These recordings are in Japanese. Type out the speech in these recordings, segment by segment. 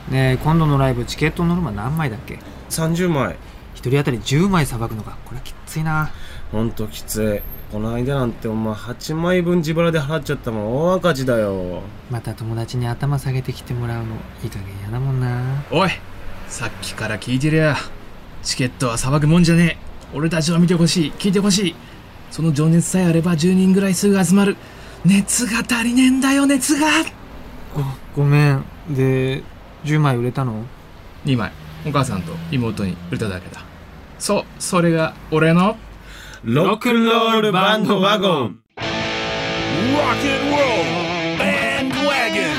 ねえ、今度のライブチケットノルマ何枚だっけ ？30枚。 一人当たり10枚さばくのか。これはきついな。 ほんときつい。この間なんてお前8枚分自腹で払っちゃったもん。大赤字だよ。 また友達に頭下げてきてもらうのいい加減やだもんな。 おい、さっきから聞いてるや。チケットはさばくもんじゃねえ。俺たちを見てほしい、聞いてほしい。その情熱さえあれば10人ぐらいすぐ集まる。熱が足りねえんだよ、熱が。 ごめん。で10枚売れたの 2枚お母さんと妹に売れただけだ。そう、それが俺のロックンロールバンドワゴン。 Rock and roll bandwagon.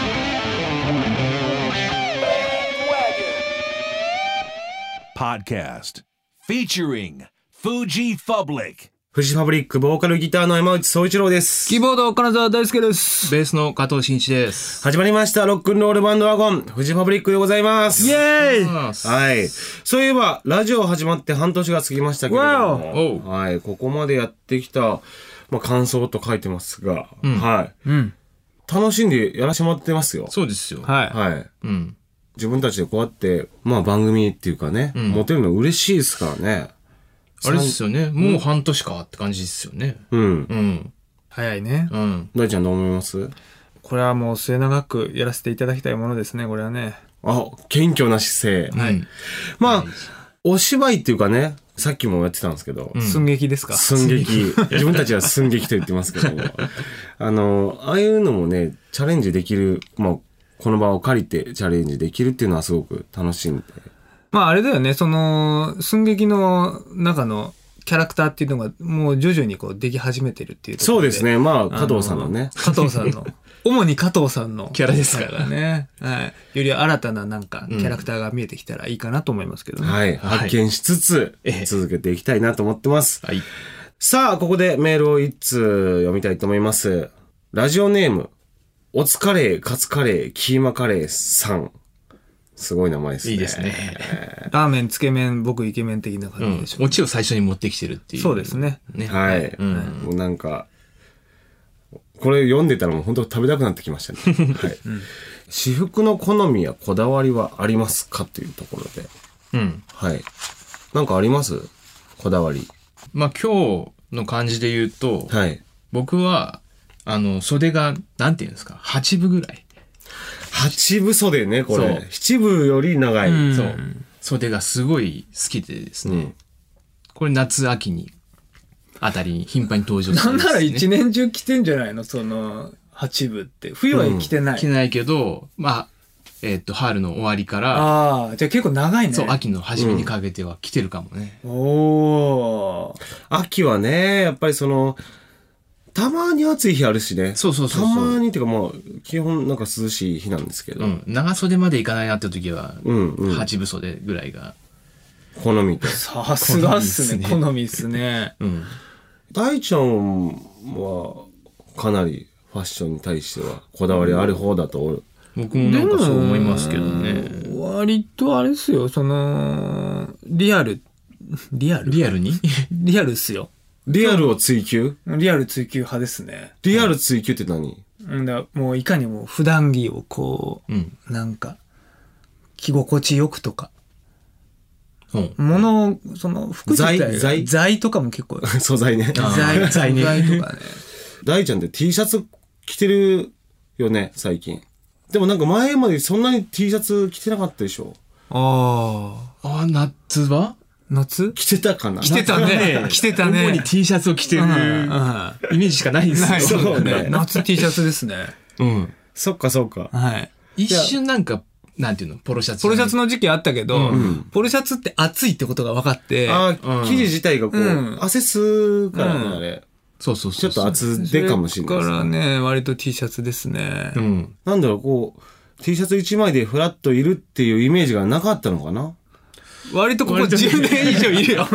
Podcast featuring Fuji Public. フジファブリックボーカルギターの山内総一郎です。 キーボード金沢大輔です。 ベースの加藤真一です。 始まりましたロックンロールバンドワゴン、フジファブリックでございます。 イエーイ。 はい。そういえばラジオ始まって半年が過ぎましたけれども、はい、ここまでやってきた、感想と書いてますが、はい、楽しんでやらせてもらってますよ。 そうですよ。 はい。 はい。自分たちでこうやって番組っていうかね、持てるの嬉しいですからね。 あれですよね。もう半年かって感じですよね。 早いね。 大ちゃんどう思います？ これはもう末永くやらせていただきたいものですね、これはね。 謙虚な姿勢。 はい。 お芝居っていうかね、さっきもやってたんですけど。 寸劇ですか？ 寸劇。自分たちは寸劇と言ってますけども。ああいうのもね、チャレンジできる、この場を借りてチャレンジできるっていうのはすごく楽しいんで。 あれだよね、その寸劇の中のキャラクターっていうのがもう徐々にこうでき始めてるっていうところで。 そうですね。加藤さんのね。 加藤さんの主に加藤さんのキャラですからね。はい。より新たななんかキャラクターが見えてきたらいいかなと思いますけどね。 はい。発見しつつ続けていきたいなと思ってます。 はい。 さあ、ここでメールを一通読みたいと思います。ラジオネーム、おつカレー、カツカレー、キーマカレーさん。すごい名前ですね。 いいですね。 ラーメン、つけ麺、僕イケメン的な感じでしょ。 オチを最初に持ってきてるっていう。 そうですね。 はい。もうなんか、これ読んでたらもう本当食べたくなってきましたね。はい。私服の好みやこだわりはありますかというところで。はい。なんかあります？こだわり。 今日の感じで言うと、 はい。 僕は、袖が、なんていうんですか、8分ぐらい。 8分袖ね、これ。7分より長い。 そう。袖がすごい好きでですね。これ夏秋にあたりに頻繁に登場するんですね。 なんなら一年中着てんじゃないの？その8分って。冬は着てない。 着てないけど、春の終わりから、 じゃあ結構長いね。 そう、秋の初めにかけては着てるかもね。 秋はね、やっぱりたまに暑い日あるしね。 そう。 たまにっていうか基本なんか涼しい日なんですけど。 長袖までいかないなって時は、8分袖ぐらいが。 好みと。 さすがっすね。好みっすね。 大ちゃんはかなりファッションに対してはこだわりある方だと僕もなんかそう思いますけどね。 割とあれですよ、リアルにリアルっすよ。 リアルを追求？ リアル追求派ですね。 リアル追求って何？ もういかにも普段着をこう、なんか着心地よくとか、服自体材とかも結構素材ね。 材とかね。 大ちゃんって T シャツ着てるよね最近。でもなんか前までそんなに T シャツ着てなかったでしょ？ 夏は夏着てたかな？ 着てたね。着てたね。 主に T シャツを着てるイメージしかないんですよ。 そうね。 夏 T シャツですね。 そっか。 はい。 一瞬なんか、なんていうの、ポロシャツの時期あったけど、ポロシャツって暑いってことが分かって。 生地自体がこう、汗吸うからね、あれ。 そう。 ちょっと厚手かもしれないですね。だからね、割と T シャツですね。 なんだろう、T シャツ1枚でフラッといるっていうイメージがなかったのかな？ 割とここ10年以上いるよ。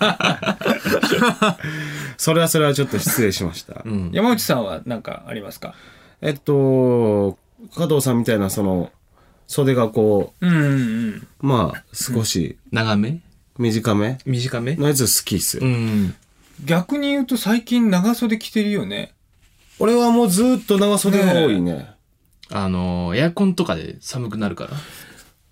それはちょっと失礼しました。 山内さんは何かありますか？ 加藤さんみたいな袖がこう、少し長め短めのやつ好きっすよ。 逆に言うと最近長袖着てるよね。 俺はもうずっと長袖が多いね。 エアコンとかで寒くなるから。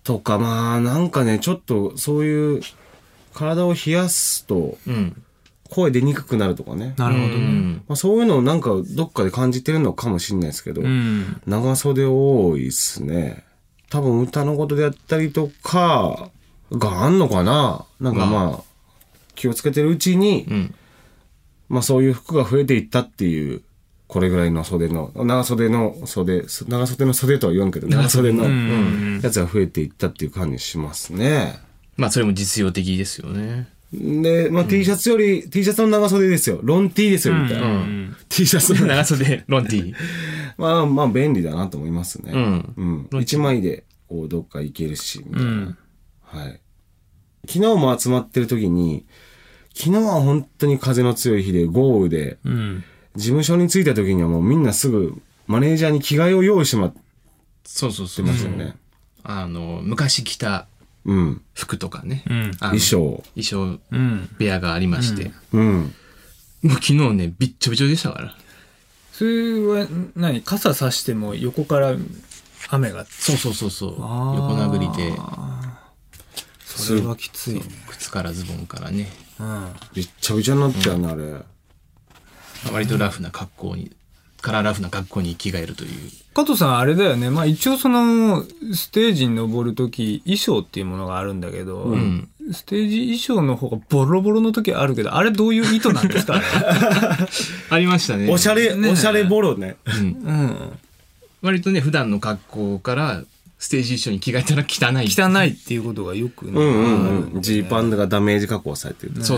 とか、まあなんかね、ちょっとそういう体を冷やすと声出にくくなるとかね。 なるほどね。 まあ、そういうのをなんかどっかで感じてるのかもしれないですけど、長袖多いですね。多分歌のことであったりとかがあんのかな。なんかまあ気をつけてるうちに、まあそういう服が増えていったっていう、これぐらいの袖の長袖の袖とは言わんけど、長袖のやつが増えていったっていう感じしますね。 まあそれも実用的ですよね。 で、まあ T シャツより、T シャツの長袖ですよ。ロン T ですよ、みたいな。T シャツの長袖、ロンティー。 まあ便利だなと思いますね。一枚でこうどっか行けるし、みたいな。はい。昨日も集まってる時に、昨日は本当に風の強い日で豪雨で、事務所に着いた時にはもうみんなすぐマネージャーに着替えを用意してもらってますよね。 昔着た服とかね、 衣装部屋がありまして、もう昨日ねびっちょびちょでしたから。 それは傘さしても横から雨が。 そう横殴りで。 それはきついね。 靴からズボンからね、 びっちゃびちゃになっちゃうね、あれ。 割とラフな格好に着替えるという。 加藤さんあれだよね。まあ一応そのステージに登るとき衣装っていうものがあるんだけど、ステージ衣装の方がボロボロの時あるけど、あれどういう意図なんですかね。 ありましたね。 おしゃれボロね。 割とね普段の格好からステージ衣装に着替えたら汚いっていうことがよくね。 ジーパンがダメージ加工されてる。 そう。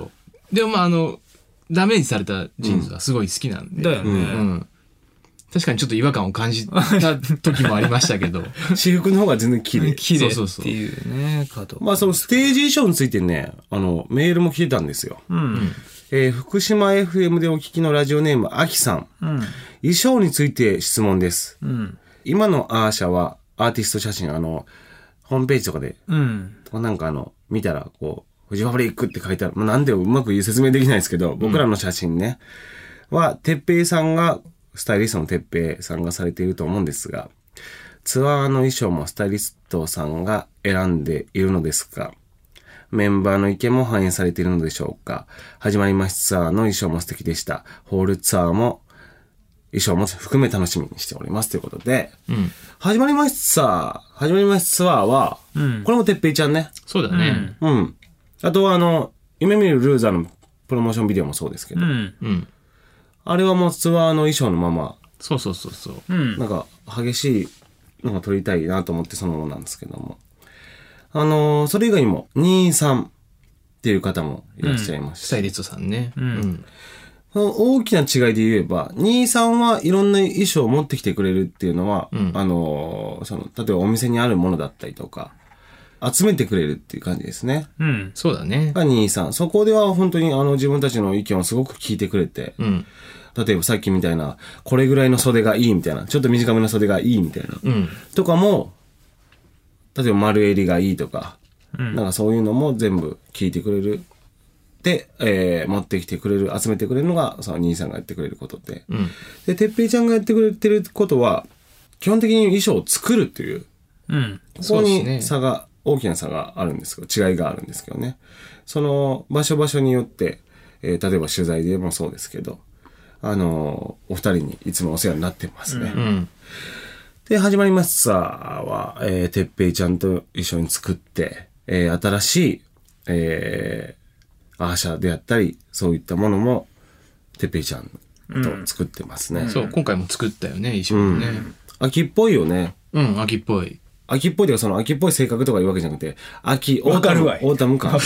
でもまあダメージされたジーンズはすごい好きなんで。 だよね。 確かにちょっと違和感を感じた時もありましたけど。 私服の方が全然綺麗。 綺麗っていうね、 まあそのステージ衣装についてね、メールも来てたんですよ。福島 FM でお聞きのラジオネーム、あきさん。衣装について質問です。今のアーシャはアーティスト写真、ホームページとかで、なんか見たらこう、フジファブリックって書いてある。なんでうまく説明できないですけど、僕らの写真ね、てっぺいさんが、スタイリストのてっぺいさんがされていると思うんですが、ツアーの衣装もスタイリストさんが選んでいるのですが、メンバーの意見も反映されているのでしょうか。始まりますツアーの衣装も素敵でした。ホールツアーも衣装も含め楽しみにしておりますということで、始まりますツアーは、これもてっぺいちゃんね。 そうだね。 あとは夢見るルーザーのプロモーションビデオもそうですけど、あれはもうツアーの衣装のまま、 そう。 なんか激しいのが撮りたいなと思ってそのままなんですけども、それ以外にも23っていう方もいらっしゃいますし、 スタイリストさんね。 その大きな違いで言えば、23はいろんな衣装を持ってきてくれるっていうのは、例えばお店にあるものだったりとか、集めてくれるっていう感じですね。 そうだね。 が23。そこでは本当に自分たちの意見をすごく聞いてくれて、例えばさっきみたいな、これぐらいの袖がいいみたいな、ちょっと短めの袖がいいみたいな、とかも、例えば丸襟がいいとか、なんかそういうのも全部聞いてくれる。で、持ってきてくれる、集めてくれるのが、その兄さんがやってくれることで。で、てっぺいちゃんがやってくれてることは、基本的に衣装を作るっていう、ここに大きな差があるんですけど、違いがあるんですけどね。その場所によって、例えば取材でもそうですけど、お二人にいつもお世話になってますね。で、始まりますツアーは、てっぺいちゃんと一緒に作って、新しい、アーシャであったり、そういったものも、てっぺいちゃんと作ってますね。 そう、今回も作ったよね、衣装もね。 秋っぽいよね。 秋っぽい。 秋っぽいというか、その秋っぽい性格とかいうわけじゃなくて、オータム感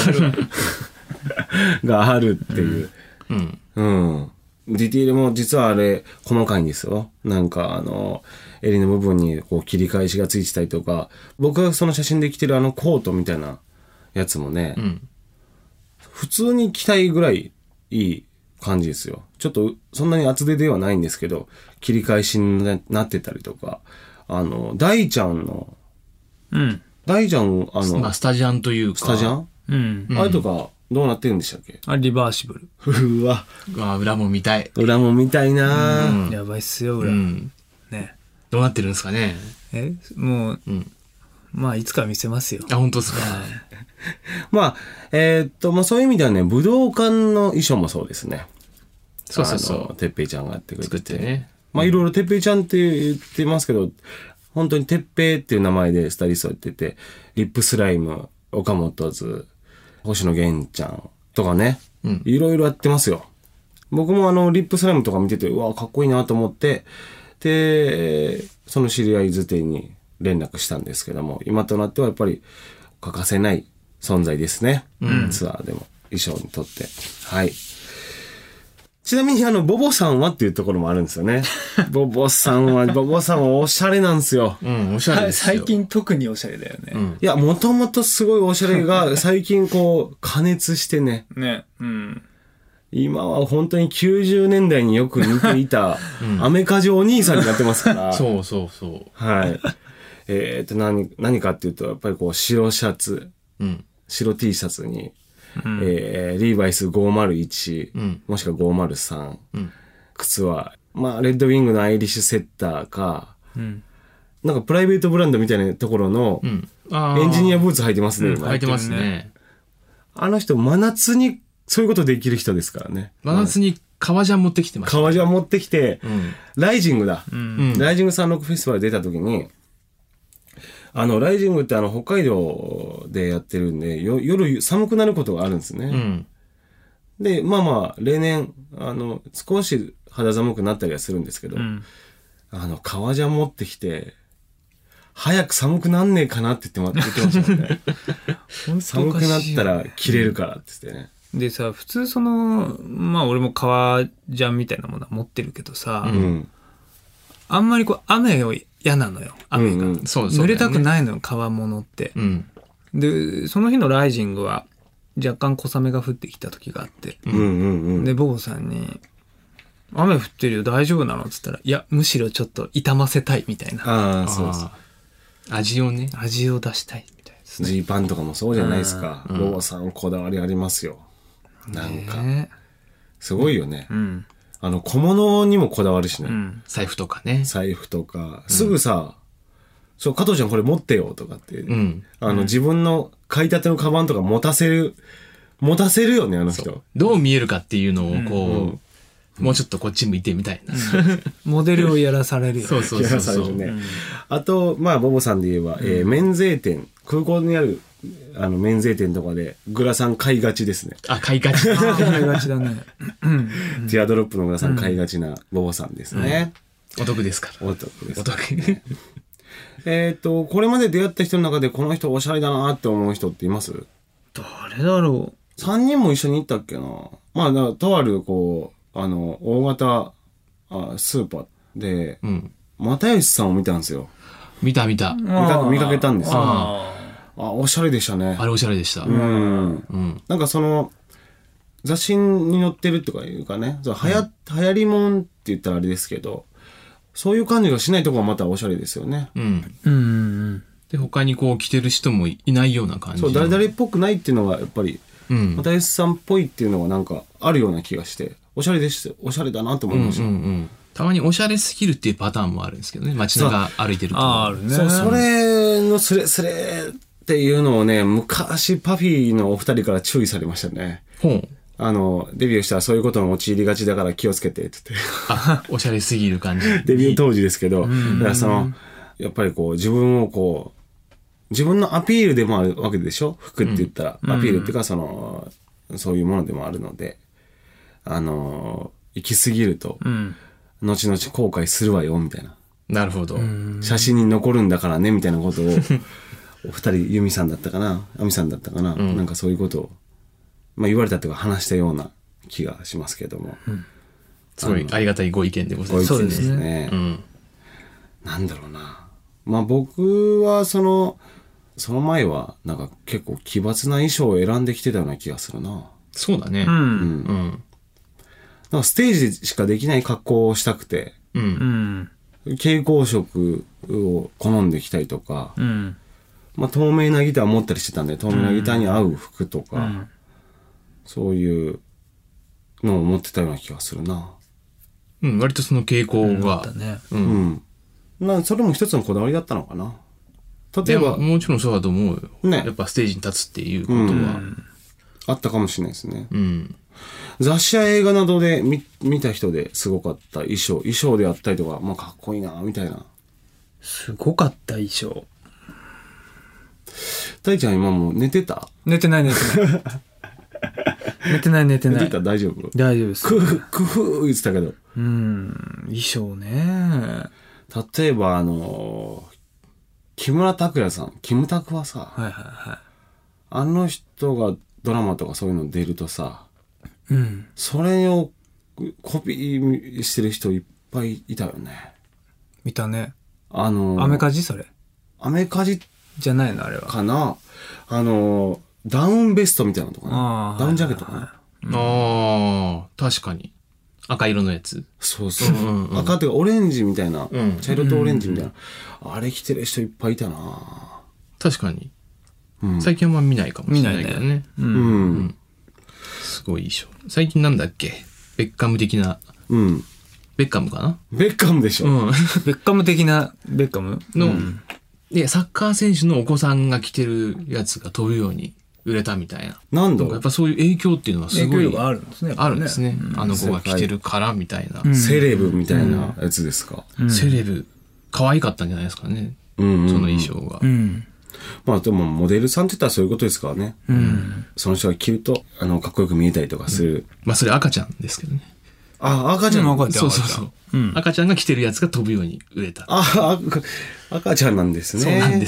があるっていう。ディティールも実はあれ、細かいんですよ。なんか襟の部分にこう切り返しがついてたりとか、僕がその写真で着てるコートみたいなやつもね、普通に着たいぐらいいい感じですよ。ちょっとそんなに厚手ではないんですけど、切り返しになってたりとか、大ちゃんの、大ちゃん、 スタジャンというか。 スタジャンあれとか、どうなってるんでしたっけ？ リバーシブル。 うわ。 裏も見たい。 裏も見たいなやばいっすよ、裏。ね。 どうなってるんですかね。 もまあいつか見せますよ。 あ、本当ですか。 まあ、まあそういう意味ではね、武道館の衣装もそうですね。 そうそうそう。 てっぺいちゃんがやってくれて。 作ってね。 まあいろいろてっぺいちゃんって言ってますけど、本当にてっぺいっていう名前でスタイリストやってて、リップスライム、岡本図、星野源ちゃんとかね、いろいろやってますよ。僕もリップスライムとか見てて、うわ、かっこいいなと思って、で、その知り合いづてに連絡したんですけども、今となってはやっぱり欠かせない存在ですね。ツアーでも衣装にとって。はい。ちなみにボボさんはっていうところもあるんですよね。ボボさんはおしゃれなんですよ。 おしゃれですよ。 最近特におしゃれだよね。 いや、もともとすごいおしゃれが最近こう、加熱してね。 ね。うん。 今は本当に90年代によく似ていた、アメカジお兄さんになってますから。 そうそうそう。 はい。何かっていうと、やっぱりこう、白シャツ、白 T シャツに、リーバイス501、もしくは503、靴は、まあ、レッドウィングのアイリッシュセッターか、なんかプライベートブランドみたいなところの、エンジニアブーツ履いてますね、今。 履いてますね。 あの人、真夏にそういうことできる人ですからね。 真夏に革ジャン持ってきてました。 革ジャン持ってきて、ライジングだ。ライジングサンロックフェスティバル出た時に、ライジングって北海道でやってるんで、夜寒くなることがあるんですね。で、まあまあ、例年、少し肌寒くなったりはするんですけど、革ジャン持ってきて、早く寒くなんねえかなって言ってましたね。寒くなったら着れるからって言ってね。 でさ、普通まあ俺も革ジャンみたいなものは持ってるけどさ、あんまり雨を嫌なのよ。雨が。濡れたくないのよ、革物って。で、その日のライジングは若干小雨が降ってきた時があって。で、ボボさんに、雨降ってるよ、大丈夫なのって言ったら、いや、むしろちょっと傷ませたいみたいな。 ああ、そうそう。 味をね。 味を出したいみたいですね。 ジーパンとかもそうじゃないですか。ボボさんこだわりありますよ。なんか、すごいよね。小物にもこだわるしね。 財布とかね。 財布とか。すぐさ、加藤ちゃんこれ持ってよとかって。自分の買いたてのカバンとか持たせるよね、あの人。 どう見えるかっていうのをこう、もうちょっとこっち向いてみたいな。 モデルをやらされるよね。 そう。 やらされるね。あと、まあ、ボボさんで言えば、免税店、空港にある、免税店とかで、グラサン買いがちですね。 あ、買いがち。 買いがちだね。 ティアドロップのグラサン買いがちなボボさんですね。 お得ですから。 お得です。 お得。 これまで出会った人の中で、この人おしゃれだなって思う人っています？ 誰だろう。3人も一緒に行ったっけな。まあ、とある、こう、大型スーパーで、又吉さんを見たんですよ。 見た。 見かけたんですよ。おしゃれでしたね。 あれおしゃれでした。 なんか雑誌に載ってるとかいうかね、流行りもんって言ったらあれですけど、そういう感じがしないところがまたおしゃれですよね。 で、他にこう着てる人もいないような感じ。 そう、誰々っぽくないっていうのがやっぱり、又吉さんっぽいっていうのがなんかあるような気がして、おしゃれだなと思いました。 たまにおしゃれすぎるっていうパターンもあるんですけどね。街中歩いてると。 あるね。 それのスレっていうのをね、昔パフィーのお二人から注意されましたね。デビューしたらそういうことに陥りがちだから気をつけてって言って。 あ、おしゃれすぎる感じ。 デビュー当時ですけど、だからやっぱりこう自分のアピールでもあるわけでしょ？服って言ったら。アピールっていうかそういうものでもあるので、行き過ぎると、後々後悔するわよ、みたいな。 なるほど。 写真に残るんだからね、みたいなことを、お二人、ユミさんだったかな、アミさんだったかな、なんかそういうことを、言われたというか話したような気がしますけども。 すごいありがたいご意見でございます。 ご意見ですね。なんだろうな。僕はその前は、なんか結構奇抜な衣装を選んできてたような気がするな。 そうだね。 なんかステージでしかできない格好をしたくて、蛍光色を好んできたりとか、透明なギター持ったりしてたんで、透明なギターに合う服とか、そういうのを持ってたような気がするな。 割とその傾向が。 ね。 それも一つのこだわりだったのかな。 例えばもちろんそうだと思うよ、 ね、 やっぱステージに立つっていうことは、 あったかもしれないですね、雑誌や映画などで見た人ですごかった衣装であったりとか、まあ、かっこいいなみたいな。 すごかった衣装。 大ちゃん今もう寝てた？ 寝てない寝てない寝てた大丈夫？ 大丈夫です。 クフー言ってたけど。 衣装ね。 例えば木村拓哉さん、キムタクはさ、あの人がドラマとかそういうの出るとさ、それをコピーしてる人いっぱいいたよね。 見たね。 アメカジそれ。 アメカジじゃないのあれは。 かな。ダウンベストみたいなのとかね。ダウンジャケットかな。 確かに。赤色のやつ。 そうそう。赤っていうかオレンジみたいな。茶色とオレンジみたいな。あれ着てる人いっぱいいたな。 確かに。最近は見ないかもしれないけどね。すごい衣装。最近なんだっけ？ベッカム的な。ベッカムかな？ ベッカムでしょ。 ベッカム的なベッカムの、で、サッカー選手のお子さんが着てるやつが飛ぶように売れたみたいな。 なんだやっぱそういう影響っていうのはすごい。 影響力あるんですね。 あるんですね。あの子が着てるからみたいな。 セレブみたいなやつですか。 セレブ。可愛かったんじゃないですかね。その衣装が。 まあでもモデルさんって言ったらそういうことですからね。その人が着るとかっこよく見えたりとかする。 まあそれ赤ちゃんですけどね。 赤ちゃん。 そう。赤ちゃんが着てるやつが飛ぶように売れた。 赤ちゃんなんですね。 そうなんです。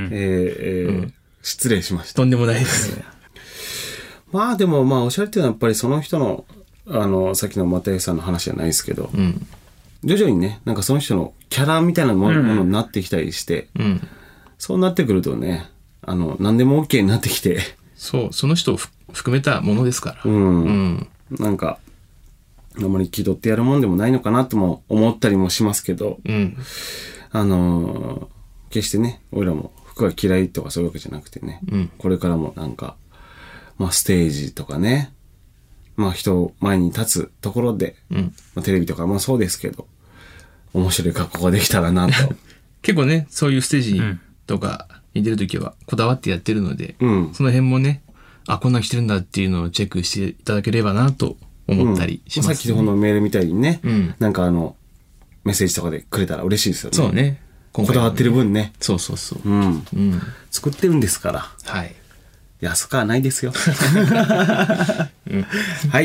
失礼しました。 とんでもないです。 まあでもおしゃれっていうのはやっぱりその人のさっきの又吉さんの話じゃないですけど、徐々にねなんかその人のキャラみたいなものになってきたりして、そうなってくるとね何でも OK になってきて、 その人を含めたものですから、 なんかあんまり気取ってやるもんでもないのかなとも思ったりもしますけど、決してね俺らも服が嫌いとかそういうわけじゃなくてね、これからもなんかステージとかね人前に立つところで、テレビとかもそうですけど面白い格好ができたらなと結構ねそういうステージとかに出るときはこだわってやってるので、その辺もねこんな着てるんだっていうのをチェックしていただければなと思ったりします、ね。 さっきのメールみたいにね、なんかメッセージとかでくれたら嬉しいですよね。 そうね。 こだわってる分ね。 そう。 作ってるんですから。 はい。 安くはないですよ。はい。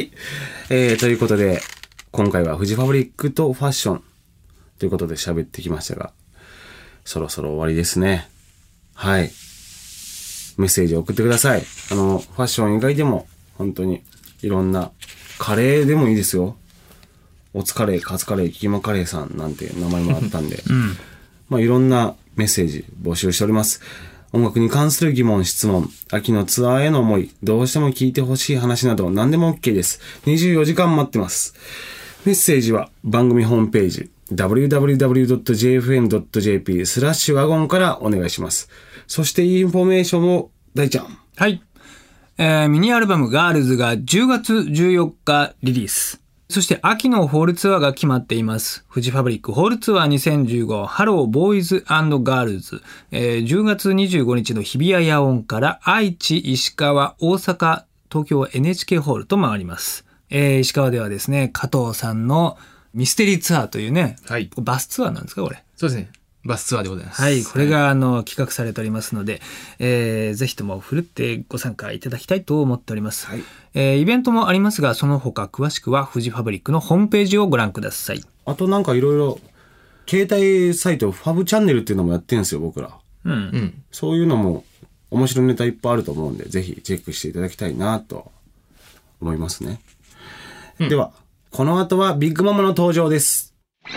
ということで、今回はフジファブリックとファッションということで喋ってきましたが、そろそろ終わりですね。はい。メッセージを送ってください。ファッション以外でも、本当にいろんな、カレーでもいいですよ。おつカレー、カツカレー、キーマカレーさんなんて名前もあったんで、いろんなメッセージ募集しております。音楽に関する疑問、質問、秋のツアーへの思い、どうしても聞いてほしい話など何でも OK です。24時間待ってます。メッセージは番組ホームページ、www.jfn.jp/wagon からお願いします。そしてインフォメーションを大ちゃん。 はい。ミニアルバムガールズが10月14日リリース。そして秋のホールツアーが決まっています。フジファブリックホールツアー2015ハローボーイズ&ガールズ。10月25日の日比谷野音から愛知、石川、大阪、東京 NHK ホールと回ります。石川ではですね、加藤さんのミステリーツアーというね、バスツアーなんですかこれ。 そうですね。バスツアーでございます。 はい、これが企画されておりますので、ぜひともふるってご参加いただきたいと思っております。イベントもありますが、その他詳しくはフジファブリックのホームページをご覧ください。 あとなんかいろいろ携帯サイトファブチャンネルっていうのもやってるんですよ僕ら。そういうのも面白いネタいっぱいあると思うんで、ぜひチェックしていただきたいなと思いますね。ではこの後はビッグママの登場です。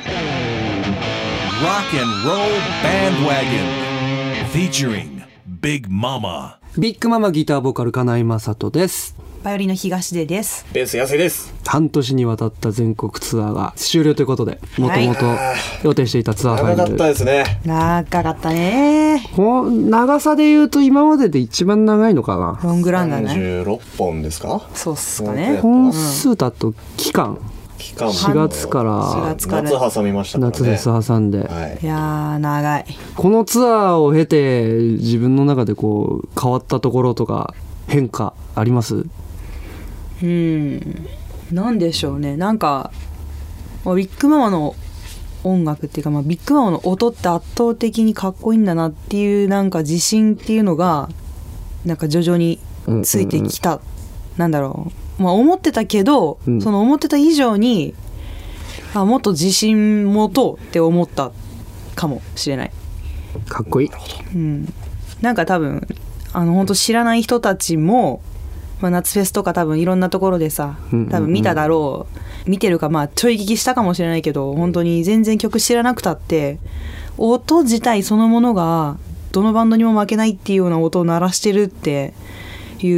Rock and Roll Bandwagon featuring Big Mama。 ビッグママギターボーカル金井雅人です。 バイオリンの東出です。 ベース安井です。 半年にわたった全国ツアーが終了ということで、もともと予定していたツアーファイル、 長かったですね。 長かったね。 長さで言うと今までで一番長いのかな。 ロングランだね。 36本ですか。 そうっすかね。 本数だと期間期間も 4月から夏挟みましたからね。 夏フェス挟んで、 いやー長い。 このツアーを経て自分の中でこう変わったところとか変化あります？ なんでしょうね。なんかビッグママの音楽っていうか、ビッグママの音って圧倒的にかっこいいんだなっていうなんか自信っていうのがなんか徐々についてきた、なんだろう、思ってたけど、その思ってた以上にもっと自信持とうって思ったかもしれない。 かっこいい。 なんか多分本当知らない人たちも、夏フェスとか多分いろんなところでさ多分見ただろう、見てるかちょい聞きしたかもしれないけど、本当に全然曲知らなくたって音自体そのものがどのバンドにも負けないっていうような音を鳴らしてるっていう、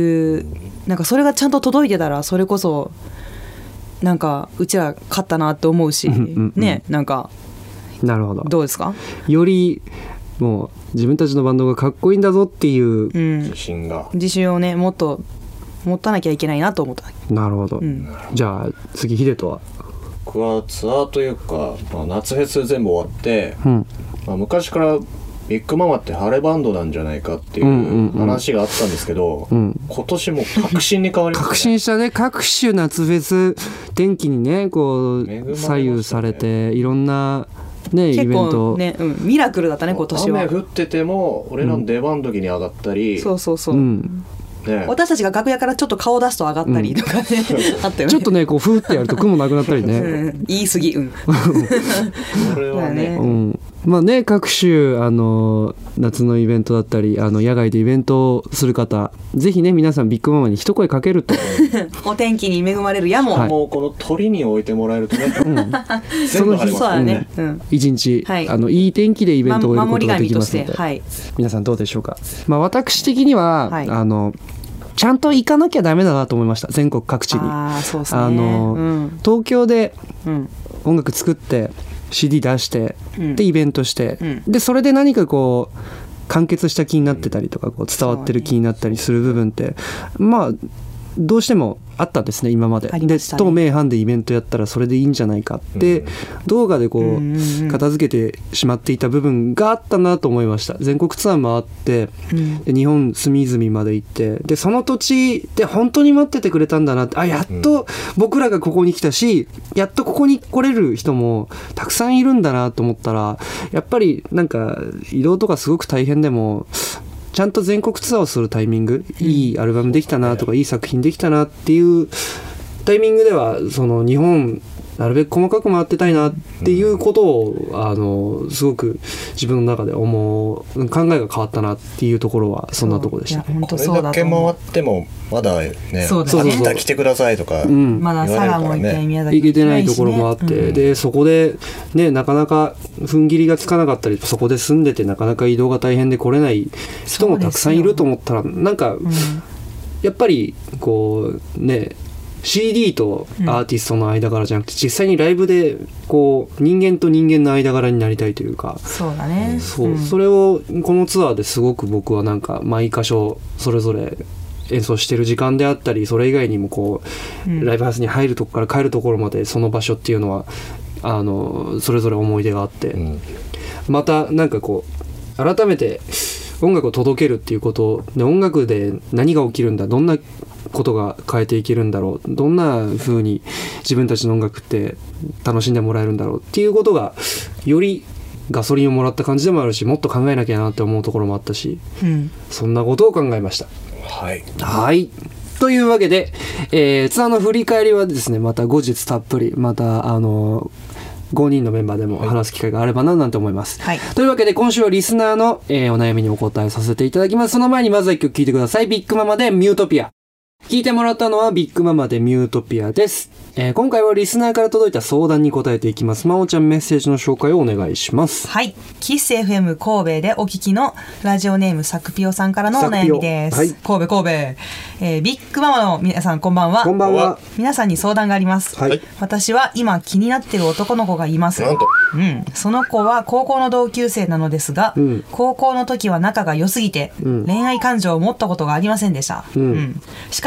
なんかそれがちゃんと届いてたらそれこそなんかうちら勝ったなって思うしね。なんかなるほど。 どうですか？ よりもう自分たちのバンドがかっこいいんだぞっていう自信をねもっと持たなきゃいけないなと思った。 なるほど、じゃあ次ヒデトは？ 僕はツアーというか、夏フェス全部終わって、昔からビッグママって晴れバンドなんじゃないかっていう話があったんですけど、今年も確信に変わりましたね。 確信したね。各種夏フェス天気にねこう左右されていろんなね、イベントね、ミラクルだったね今年は。 雨降ってても俺らの出番時に上がったり、 そう、私たちが楽屋からちょっと顔出すと上がったりとかね、あったよね。 ちょっとねこうフーってやると雲なくなったりね、 言い過ぎ。 これはね、 各種夏のイベントだったり野外でイベントをする方、ぜひね皆さんビッグママに一声かけるとお天気に恵まれるやも、 もうこの鳥に置いてもらえるとね、全部晴れますね。 一日いい天気でイベントをやることができますので、皆さんどうでしょうか。私的にはちゃんと行かなきゃダメだなと思いました。全国各地に。東京で音楽作ってCD 出して、でイベントして、でそれで何かこう完結した気になってたりとかこう伝わってる気になったりする部分ってどうしてもあったんですね今まで。で透明版でイベントやったらそれでいいんじゃないかって動画でこう片付けてしまっていた部分があったなと思いました。全国ツアー回ってで日本隅々まで行って、でその土地で本当に待っててくれたんだなって、やっと僕らがここに来たし、やっとここに来れる人もたくさんいるんだなと思ったら、やっぱりなんか移動とかすごく大変でもちゃんと全国ツアーをするタイミング、いいアルバムできたなとかいい作品できたなっていうタイミングではその日本なるべく細かく回ってたいなっていうことをすごく自分の中で考えが変わったなっていうところはそんなところでした。 これだけ回ってもまだね、秋田来てくださいとか、 まだ佐賀も行って宮崎行けてないところもあって、でそこでねなかなか踏ん切りがつかなかったり、そこで住んでてなかなか移動が大変で来れない人もたくさんいると思ったら、なんかやっぱりこうねCD とアーティストの間柄じゃなくて、実際にライブでこう人間と人間の間柄になりたいというか、 そうだね、 それをこのツアーですごく僕はなんか毎箇所それぞれ演奏してる時間であったり、それ以外にもこう、ライブハウスに入るとこから帰るところまでその場所っていうのはそれぞれ思い出があって、またなんかこう改めて音楽を届けるっていうことで、音楽で何が起きるんだ、どんなことが変えていけるんだろう、どんな風に自分たちの音楽って楽しんでもらえるんだろうっていうことがよりガソリンをもらった感じでもあるし、もっと考えなきゃなって思うところもあったし、そんなことを考えました。はいというわけで、ツアーの振り返りはですね、また後日たっぷりまた5人のメンバーでも話す機会があればななんて思います、というわけで今週はリスナーの、お悩みにお答えさせていただきます。その前にまずは一曲聴いてください。ビッグママでミュートピア。聴いてもらったのはビッグママでミュートピアです。今回はリスナーから届いた相談に答えていきます。まおちゃん、メッセージの紹介をお願いします。 はい、キス FM 神戸でお聞きのラジオネームサクピオさんからのお悩みです、神戸、ビッグママの皆さんこんばんは。 こんばんは。 皆さんに相談があります、私は今気になっている男の子がいます。 なんと、 その子は高校の同級生なのですが、高校の時は仲が良すぎて、恋愛感情を持ったことがありませんでした、しか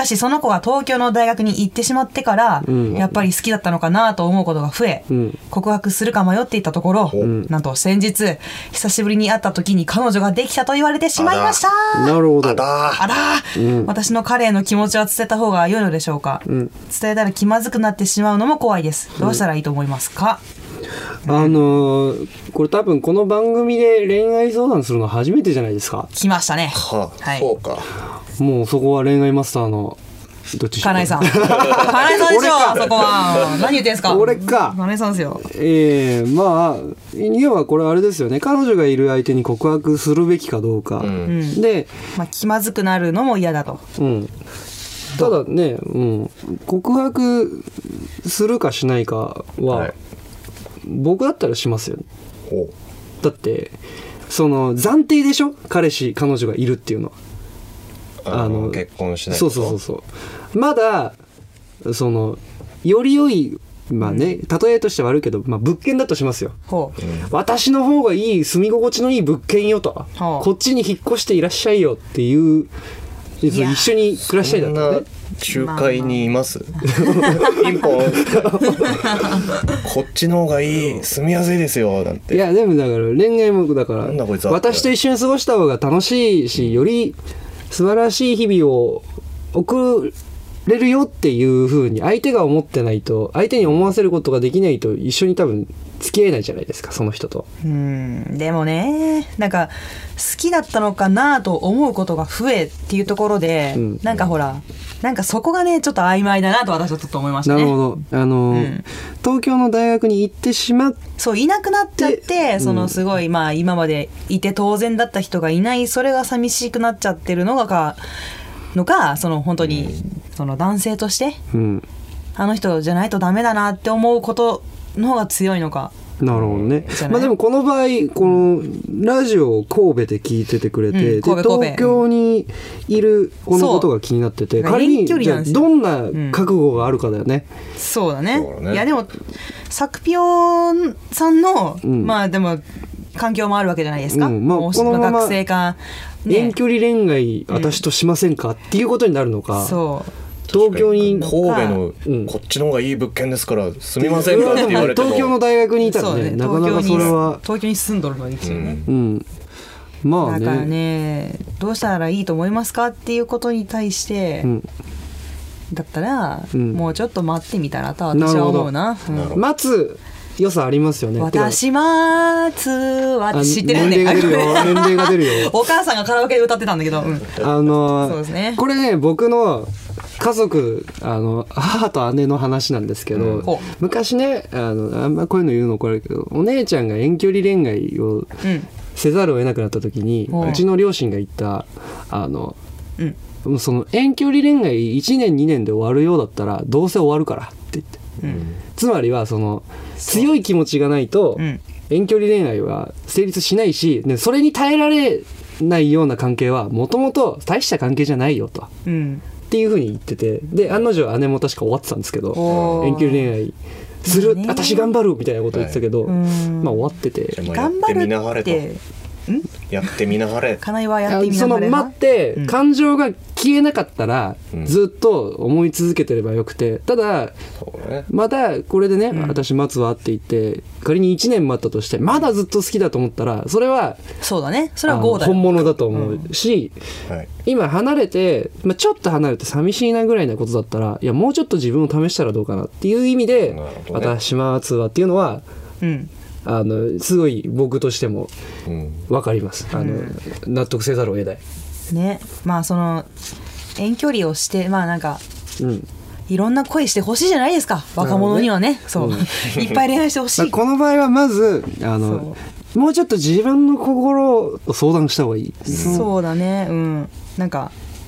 かしその子が東京の大学に行ってしまってから、やっぱり好きだったのかなと思うことが増え、告白するか迷っていたところ、なんと先日久しぶりに会った時に彼女ができたと言われてしまいました。 なるほど。 私の彼への気持ちは伝えた方が良いのでしょうか。伝えたら気まずくなってしまうのも怖いです。どうしたらいいと思いますか。 これ多分この番組で恋愛相談するの初めてじゃないですか。 来ましたね。 はい、そうか。 もうそこは恋愛マスターのどっち金井さん。金井さんでしょ。そこは何言ってんすか。 俺か。 金井さんですよ。 まあ要はこれあれですよね。彼女がいる相手に告白するべきかどうか、で、 気まずくなるのも嫌だと。 ただね、告白するかしないかは、僕だったらしますよね。だってその暫定でしょ。彼氏彼女がいるっていうのは結婚しないと。 そうまだそのより良い、まあね、例えとしては悪いけど、物件だとしますよ。私の方がいい、住み心地のいい物件よと、こっちに引っ越していらっしゃいよっていう、一緒に暮らしたいだったね。 仲介にいますピンポンこっちの方がいい、住みやすいですよなんて。 いやでもだから恋愛もだから私と一緒に過ごした方が楽しいし、より素晴らしい日々を送れるよっていう風に相手が思ってないと、相手に思わせることができないと一緒に多分付き合えないじゃないですか、その人と。 でもね、なんか好きだったのかなと思うことが増えっていうところで、なんかほら、なんかそこがねちょっと曖昧だなと私はちょっと思いましたね。 なるほど。東京の大学に行ってしまって、 そういなくなっちゃって、そのすごい今までいて当然だった人がいない、それが寂しくなっちゃってるのかその本当にその男性として、あの人じゃないとダメだなって思うことの方が強いのか。 なるほどね。でもこの場合このラジオを神戸で聞いててくれて、で東京にいるこのことが気になってて、仮にじゃあどんな覚悟があるかだよね。 そうだね。いやでもサクピオさんの、でも環境もあるわけじゃないですか。このまま学生か、 遠距離恋愛私としませんかっていうことになるのか。東京に神戸のこっちの方がいい物件ですから住みませんかって言われても、 東京の大学にいたらね、なかなかそれは東京に住んどるのがいいですよね。 まあね、 だからね、どうしたらいいと思いますかっていうことに対して、だったら、もうちょっと待ってみたらと私は思うな。 待つ良さありますよね。 私待つは知ってるんで、 年齢が出るよ。 お母さんがカラオケで歌ってたんだけど、そうですね。 これね、僕の家族、母と姉の話なんですけど、昔ね、あんまこういうの言うの怒られるけど、お姉ちゃんが遠距離恋愛をせざるを得なくなった時に、うちの両親が言ったその遠距離恋愛1年2年で終わるようだったらどうせ終わるからって言って、つまりはその強い気持ちがないと遠距離恋愛は成立しないし、でそれに耐えられないような関係はもともと大した関係じゃないよと、っていう風に言ってて、で案の定姉も確か終わってたんですけど、遠距離恋愛する、私頑張るみたいなこと言ってたけど、終わってて、 頑張るってやってみなはれ。 金井はやってみなはれ。 その待って感情が消えなかったらずっと思い続けてればよくて、ただまたこれでね、私待つわって言って仮に1年待ったとしてまだずっと好きだと思ったら、それはそうだね、それはゴーだよ、 本物だと思うし、今離れて、ちょっと離れて寂しいなぐらいなことだったら、いやもうちょっと自分を試したらどうかなっていう意味で、私待つわっていうのはすごい僕としても分かります。納得せざるを得ないね。その遠距離をしてなんか、いろんな恋してほしいじゃないですか、若者にはね。そう、いっぱい恋愛してほしい。 この場合はまずもうちょっと自分の心と相談した方がいい。 そうだね。なんか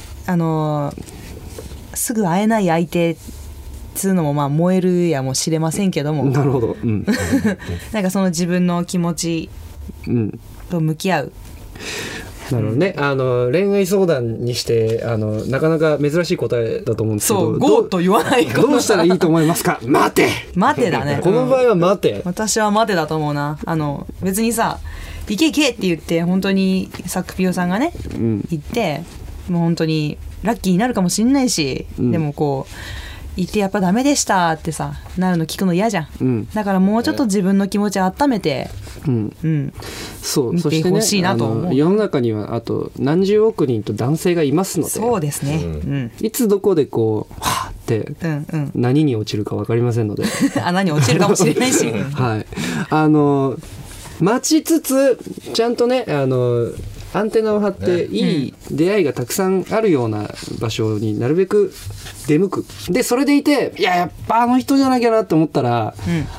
すぐ会えない相手つうのも燃えるやもしれませんけども、 なるほど、 なんかその自分の気持ちと向き合う、 なるほどね。恋愛相談にしてなかなか珍しい答えだと思うんですけど、 そうゴーと言わないからどうしたらいいと思いますか。待てだね。 この場合は待て、 私は待てだと思うな。別にさ、いけいけって言って本当にサクピオさんがね、言ってもう本当にラッキーになるかもしんないし、でもこう言ってやっぱダメでしたってさなるの聞くの嫌じゃん、だからもうちょっと自分の気持ち温めて、 そう見てほしいなと思う。 世の中にはあと何十億人と男性がいますので、 そうですね、 いつどこでこうはぁって何に落ちるか分かりませんので、 穴に落ちるかもしれないしはい待ちつつちゃんとねアンテナを張っていい出会いがたくさんあるような場所になるべく出向く。でそれでいてやっぱあの人じゃなきゃなって思ったら、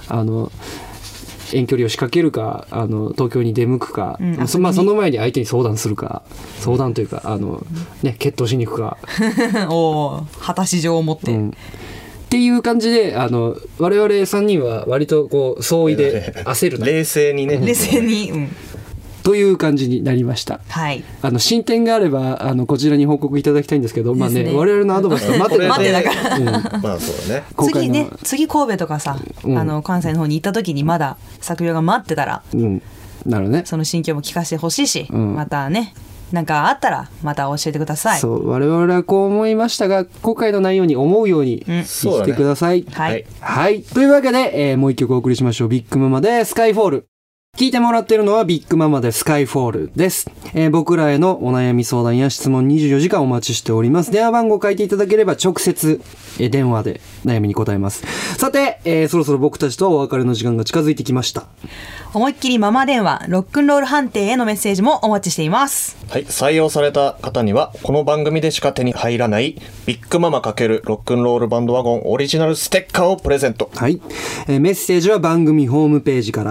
遠距離を仕掛けるか東京に出向くか、その前に相手に相談するか、相談というか決闘しに行くかお果たし状を持って、 っていう感じで我々3人は割とこう相違で焦るな冷静にね冷静に、 という感じになりました。 はい。 進展があればこちらに報告いただきたいんですけど、まあね我々のアドバイスが待ってだから。 まあそうだね。 次神戸とかさ関西の方に行った時にまだ作業が待ってたら、 なるね。 その心境も聞かせてほしいし、またね。なんかあったらまた教えてください。 そう我々はこう思いましたが今回の内容に思うように生きてください。はい。というわけで、もう一曲お送りしましょう。ビッグママでスカイフォール。聞いてもらっているのはビッグママでスカイフォールです。僕らへのお悩み相談や質問24時間お待ちしております。電話番号書いていただければ直接電話で悩みに答えます。さて、そろそろ僕たちとお別れの時間が近づいてきました。 思いっきりママ電話ロックンロール判定へのメッセージもお待ちしています。 はい、採用された方にはこの番組でしか手に入らないビッグママ×ロックンロールバンドワゴンオリジナルステッカーをプレゼント。 はい、メッセージは番組ホームページから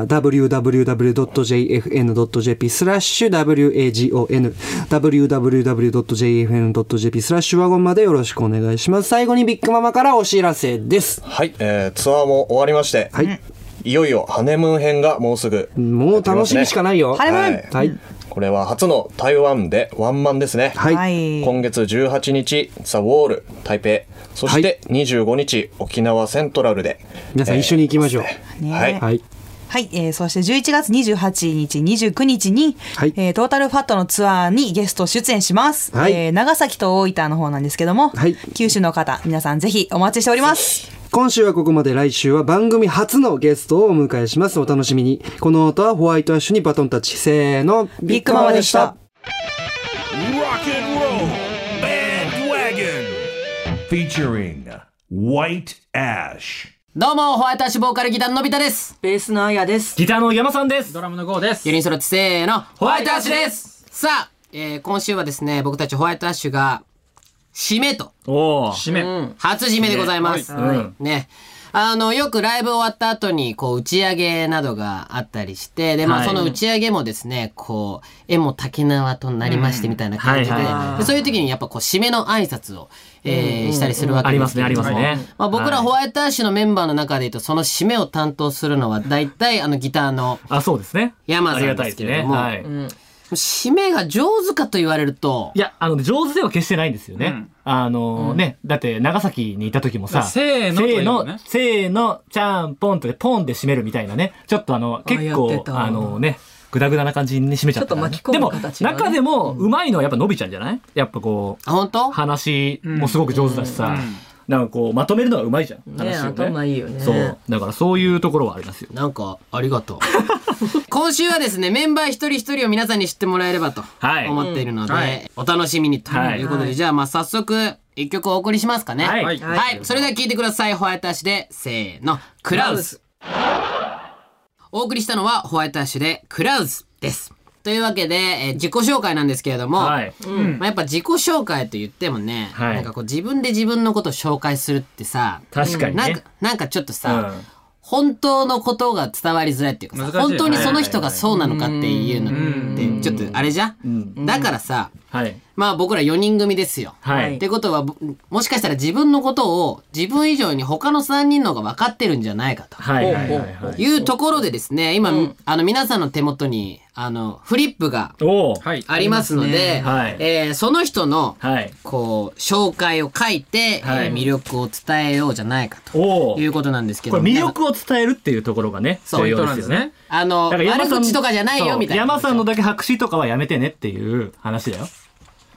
www.jfn.jp/wagon www.jfn.jp/wagon までよろしくお願いします。最後にビッグママからお知らせです。 はい、ツアーも終わりまして、いよいよハネムーン編がもうすぐ、 もう楽しみしかないよ。 ハネムーン、 はい、 これは初の台湾でワンマンですね。 はい、 今月18日ザ・ウォール台北、そして25日沖縄セントラルで皆さん一緒に行きましょう。 そして11月28日29日に、トータルファットのツアーにゲスト出演します、長崎と大分の方なんですけども、九州の方皆さんぜひお待ちしております。 今週はここまで。来週は番組初のゲストをお迎えします。お楽しみに。この後はホワイトアッシュにバトンタッチ。せーの、 ビッグママでした。 Featuring White Ash。 どうもホワイトアッシュボーカルギターののび太です。 ベースのあやです。 ギターの山さんです。 ドラムのゴーです。 4人揃ってせーのホワイトアッシュです。さあ、今週はですね僕たちホワイトアッシュが締めと締め、 初締めでございます、ね。よくライブ終わった後にこう打ち上げなどがあったりして、でその打ち上げもですねこう縁も竹縄となりましてみたいな感じで、そういう時にやっぱこう締めの挨拶を、したりするわけですけども、 ありますね。 僕らホワイトアッシュのメンバーの中で言うとその締めを担当するのは大体ギターのそうですね、 山さんですけれども、締めが上手かと言われると、 いや上手では決してないんですよね。ね、だって長崎にいた時もさ、せーのちゃんぽんとでポンで締めるみたいなね、ちょっと結構ねグダグダな感じに締めちゃったからね。でも中でもうまいのはやっぱのびちゃんじゃない？やっぱこう本当？ 話もすごく上手だしさ、なんかこうまとめるのがうまいじゃん。話をね。 頭いいよね。 そうだからそういうところはありますよ。 なんかありがとう。今週はですねメンバー一人一人を皆さんに知ってもらえればと思っているので、お楽しみにということで、じゃあ早速一曲お送りしますかね。はい、それでは聴いてください。ホワイトアッシュでせーのクラウズ。お送りしたのはホワイトアッシュでクラウズです。というわけで、自己紹介なんですけれども、やっぱ自己紹介と言ってもね、なんかこう自分で自分のことを紹介するってさ、 確かにね、 なんかちょっとさ、本当のことが伝わりづらいっていうかさ、本当にその人がそうなのかっていうのってちょっとあれじゃん、だからさ、僕ら4人組ですよ、ってことはもしかしたら自分のことを自分以上に他の3人の方が分かってるんじゃないかというところでですね、今、皆さんの手元にフリップがありますので、その人のこう紹介を書いて、魅力を伝えようじゃないかということなんですけど、 これ魅力を伝えるっていうところがね重要ですよね。 悪口とかじゃないよみたいな。 山さんのだけ白紙とかはやめてねっていう話だよ。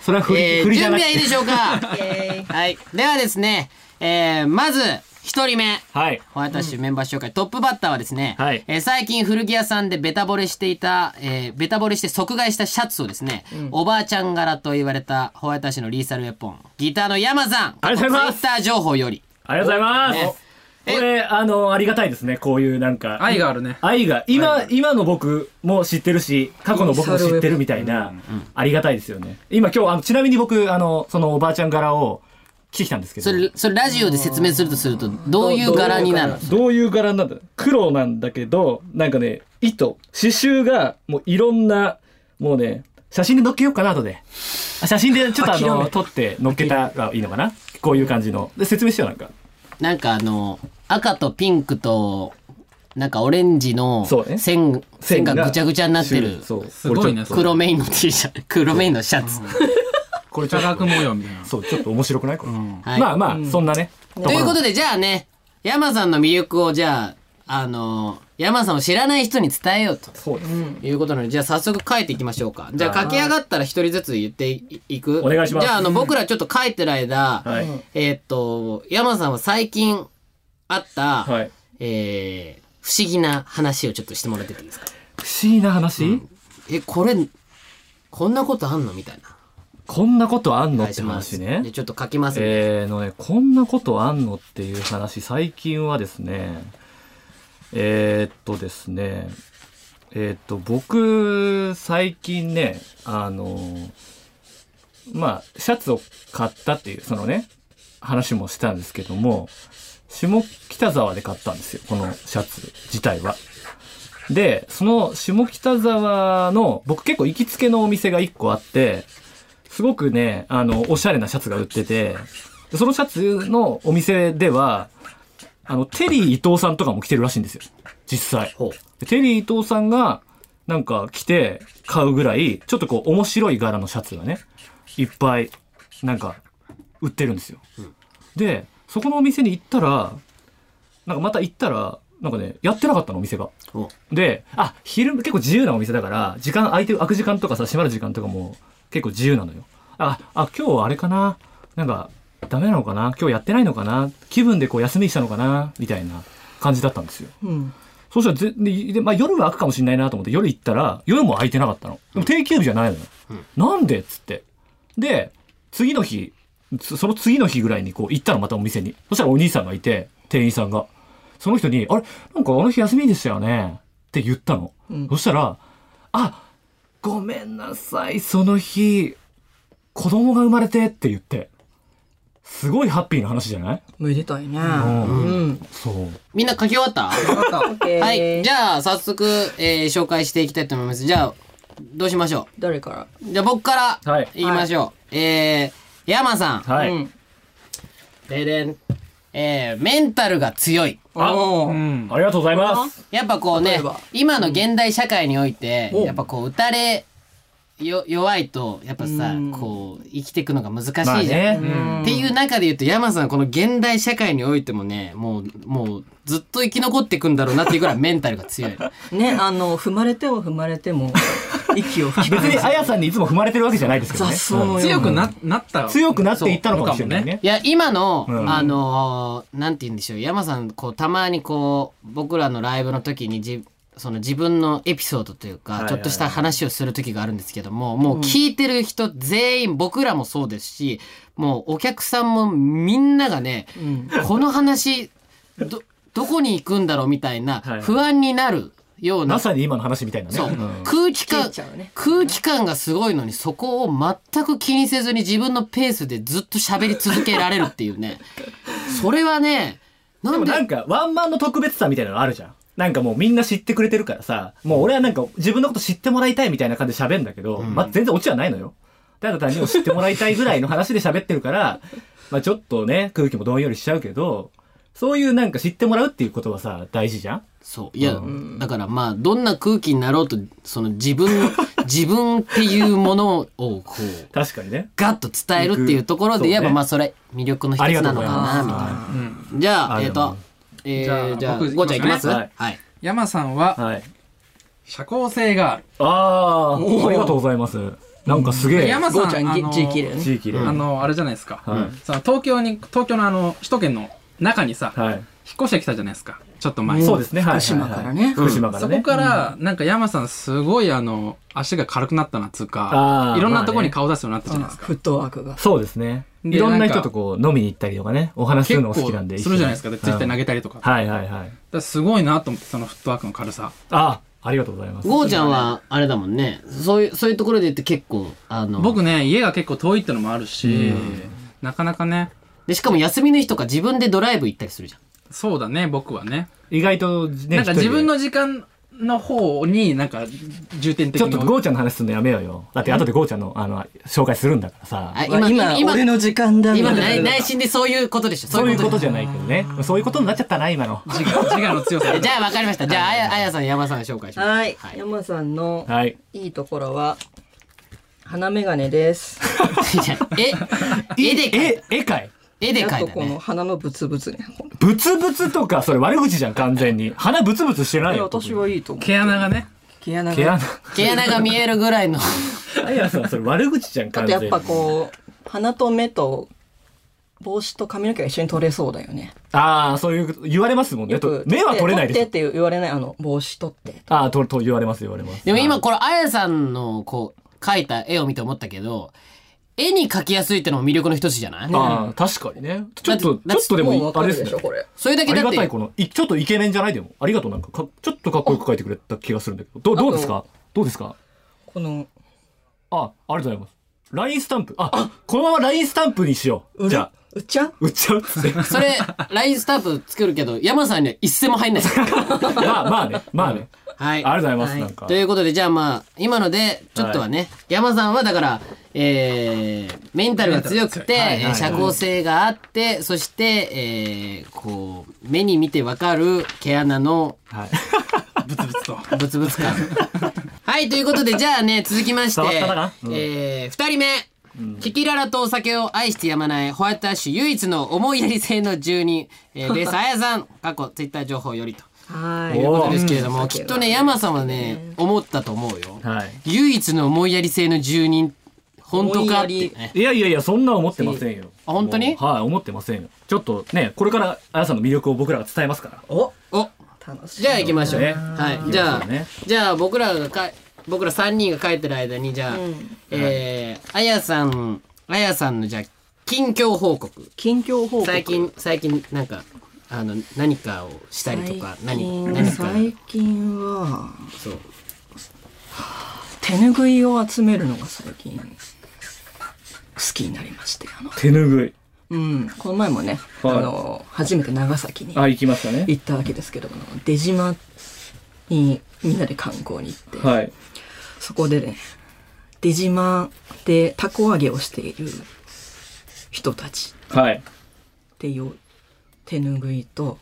それは振りじゃなくて。 準備はいいでしょうかはい。ではですね、まず、一人目。はい。ホワイトアッシュメンバー紹介。トップバッターはですね、はい。最近古着屋さんでベタ惚れしていた、ベタ惚れして即買いしたシャツをですね、おばあちゃん柄と言われたホワイトアッシュのリーサルウェポン、ギターの山さん。 ありがとうございます。 ツイッター情報より。 ありがとうございます。ね、これ、ありがたいですね。こういうなんか。 愛があるね。 愛が。今の僕も知ってるし、過去の僕も知ってるみたいな、ありがたいですよね。今日、ちなみに僕、そのおばあちゃん柄を、着てきたんですけど、 それラジオで説明するとするとどういう柄になる？ どういう柄なんだ？黒なんだけど、なんかね、刺繍がもういろんな、もうね、写真で載っけようかな後で。写真でちょっと撮って載っけたらいいのかな？こういう感じの。で、説明しようなんか赤とピンクとなんかオレンジの線がぐちゃぐちゃになってる。 すごいね。 黒メインの T シャツ、黒メインのシャツ。 これ茶学模様みたいな。 そう、ちょっと面白くないこれ。まあまあ、そんなね。 ということで、じゃあね、山さんの魅力をじゃあ、山さんを知らない人に伝えようと。そうです。いうことなので、じゃあ早速書いていきましょうか。じゃあ書き上がったら一人ずつ言っていく。 お願いします。 じゃあ僕らちょっと書いてる間、山さんは最近あった、不思議な話をちょっとしてもらってていいですか？ 不思議な話？ こんなことあんのみたいな。 こんなことあんのって話ね。 ちょっと書きますね。 こんなことあんのっていう話、最近はですね、ですね、僕、最近ね、まあ、シャツを買ったっていう、そのね、話もしたんですけども、下北沢で買ったんですよ、このシャツ自体は。で、その下北沢の、僕結構行きつけのお店が一個あって、すごくね、おしゃれなシャツが売ってて、そのシャツのお店では、テリー伊藤さんとかも着てるらしいんですよ。実際。テリー伊藤さんが、なんか着て買うぐらい、ちょっとこう面白い柄のシャツがね、いっぱい、なんか、売ってるんですよ。で、そこのお店に行ったら、なんかまた行ったら、なんかね、やってなかったの、お店が。で、昼、結構自由なお店だから、開く時間とかさ、閉まる時間とかも、結構自由なのよ。今日あれかな、なんかダメなのかな、今日やってないのかな、気分でこう休みしたのかなみたいな感じだったんですよ。そうしたら夜は開くかもしれないなと思って夜行ったら夜も開いてなかったの。でも定休日じゃないのよ。なんでっつって。でその次の日ぐらいにこう行ったの、またお店に。そしたらお兄さんがいて、店員さんがその人に、あれなんかあの日休みでしたよねって言ったの。そしたら、ごめんなさい、その日子供が生まれてって言って、すごいハッピーな話じゃない？ めでたいね。 そう。みんな書き終わった？はい。じゃあ早速、紹介していきたいと思います。じゃあどうしましょう？誰から？ じゃあ僕から言いましょう。山さん。はい。ででん。メンタルが強い。 ありがとうございます。 やっぱこうね、今の現代社会において、やっぱこう弱いとやっぱさ、こう生きていくのが難しいじゃん。っていう中で言うと、山さんこの現代社会においてもね、もうずっと生き残っていくんだろうなっていうぐらいメンタルが強い。 ね、踏まれても息を吹き別にあやさんにいつも踏まれてるわけじゃないですけどね。 強くなっていったのかもしれないね。 いや今のなんて言うんでしょう、山さんこうたまにこう僕らのライブの時にその自分のエピソードというか、ちょっとした話をする時があるんですけども、もう聞いてる人全員、僕らもそうですし、もうお客さんもみんながね、この話どこに行くんだろうみたいな不安になるような、 まさに今の話みたいなね。 そう、空気感がすごいのに、そこを全く気にせずに自分のペースでずっと喋り続けられるっていうね。それはね、 なんかワンマンの特別さみたいなのあるじゃん。なんかもうみんな知ってくれてるからさ、もう俺はなんか自分のこと知ってもらいたいみたいな感じで喋るんだけど、全然オチはないのよ。ただ単に知ってもらいたいぐらいの話で喋ってるから、ちょっとね、空気もどんよりしちゃうけど、そういうなんか知ってもらうっていうことはさ、大事じゃん？ そう。いや、だからどんな空気になろうと、その自分っていうものをこう、 確かにね。 ガッと伝えるっていうところで言えば、それ魅力の一つなのかな、みたいな。じゃあ、じゃあ、ゴーちゃんいきます？はい。 山さんは、社交性がある。 ありがとうございます。 なんかすげえ。 山さん、 字綺麗ね。 字綺麗。 あれじゃないですか。東京の首都圏の中にさ、引っ越してきたじゃないですか。ちょっと前。 そうですね。 福島からね。 福島からね。 そこから、なんか山さんすごい足が軽くなったなっつうか、いろんなところに顔出すようになったじゃないですか。 フットワークが。 そうですね。いろんな人とこう飲みに行ったりとかね、お話するのが好きなんで。 するじゃないですか。ツイッター投げたりとか。 はいはいはい。 すごいなと思って、そのフットワークの軽さ。 ありがとうございます。 ゴーちゃんはあれだもんね。そういうところで言って結構僕ね、家が結構遠いってのもあるし、なかなかね。 でしかも休みの日とか自分でドライブ行ったりするじゃん。 そうだね、僕はね。 意外とね、 なんか自分の時間の方になんか重点的に。 ちょっとゴーちゃんの話するのやめようよ。だって後でゴーちゃんの紹介するんだからさ。 今俺の時間だ。 今内心でそういうことでしょ。 そういうことじゃないけどね。そういうことになっちゃったな今の。 自我の強さ。 じゃあ分かりました。じゃああやさん山さん紹介します。 はい。山さんのいいところは鼻眼鏡です。 絵かい。絵で描いたね。 この鼻のブツブツね。 ブツブツとかそれ悪口じゃん完全に。鼻ブツブツしてないよ。 私はいいと思う。 毛穴がね。 毛穴が見えるぐらいの。 あやさんそれ悪口じゃん完全に。 あとやっぱこう鼻と目と帽子と髪の毛が一緒に取れそうだよね。 そういう言われますもんね。目は取れないです。 取ってって言われない帽子取って。 と言われます。 でも今これあやさんのこう描いた絵を見て思ったけど。絵に描きやすいってのも魅力の一つじゃない？ 確かにね。ちょっとでもあれですね。 それだけだって。 ありがたいちょっとイケメンじゃないでも。ありがとうちょっとかっこよく描いてくれた気がするんだけど。どうですか？このありがとうございます。ラインスタンプ。このままラインスタンプにしよう。じゃあ売っちゃうって。 それラインスタンプ作るけど山さんには一銭も入んない。 まあね。はい。ありがとうございます。 ということでじゃあ今のでちょっとはね山さんはだからメンタルが強くて社交性があってそしてこう目に見てわかる毛穴のブツブツとブツブツ感。はいということでじゃあね続きまして2人目。キキララとお酒を愛してやまないホワイトアッシュ唯一の思いやり性の住人、ベースあやさん過去ツイッター情報よりということですけれども、きっとね山さんはね思ったと思うよ、唯一の思いやり性の住人本当かって、ね、 いやそんな思ってませんよ。 本当に？ 思ってませんよ。ちょっとねこれからあやさんの魅力を僕らが伝えますから。 楽しい。じゃあ行きましょう。はいじゃあ僕ら3人が書いてる間にじゃあ、あやさんのじゃあ近況報告。最近なんか何かをしたりとか何か最近はそう手拭いを集めるのが最近好きになりまして。 手拭い。 この前もね、初めて長崎に行きましたね。 行ったわけですけども、出島にみんなで観光に行って、そこでね出島でたこ揚げをしている人たちっていう手拭いと、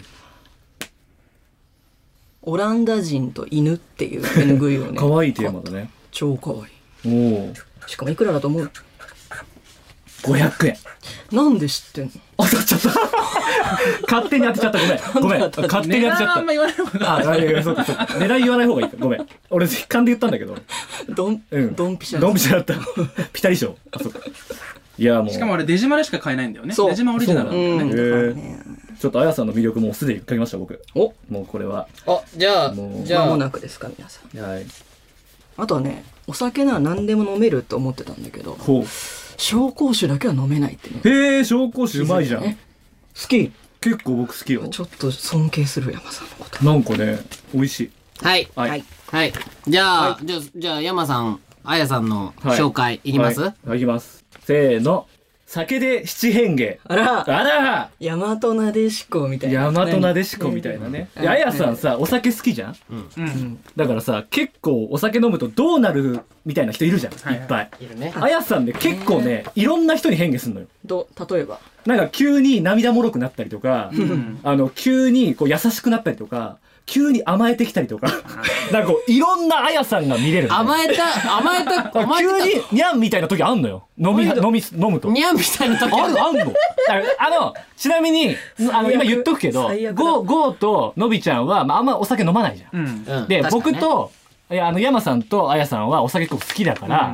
オランダ人と犬っていう手拭いをねかわいいテーマだね。 超かわいい。しかもいくらだと思う ？500円。 なんで知ってんの？ 当たっちゃった。勝手に当てちゃった。ごめん。勝手に当てちゃった。 値段あんま言わない方が。 そう値段言わない方がいい。ごめん。俺実感で言ったんだけど。 ドンピシャだった。ピタリ賞。いやもう。 しかもあれ出島でしか買えないんだよね。出島オリジナルなんだよね。 ちょっとあやさんの魅力もうすでに書きました僕。もうこれは。 じゃあ間もなくですか皆さん。 はい。 あとはねお酒なら何でも飲めると思ってたんだけど。紹興酒だけは飲めないってね。 紹興酒うまいじゃん。好き。結構僕好きよ。 ちょっと尊敬する山さんのこと。 なんかね美味しい。 はい。じゃあ山さんあやさんの紹介いきます？ いきます。せーの。酒で七変化。 あら大和なでしこみたいな。 大和なでしこみたいなね。あやさんさお酒好きじゃん。だからさ結構お酒飲むとどうなるみたいな人いるじゃん。いっぱい。 いるね。 あやさんね結構ねいろんな人に変化するのよ。 例えばなんか急に涙もろくなったりとか、急にこう優しくなったりとか。急に甘えてきたりとかなんかこういろんなあやさんが見れる。 甘えた急にニャンみたいな時あんのよ。飲むとニャンみたいな時あんのちなみに今言っとくけどゴーとのびちゃんは、あんまお酒飲まないじゃん、で僕と山さんとあやさんはお酒結構好きだから、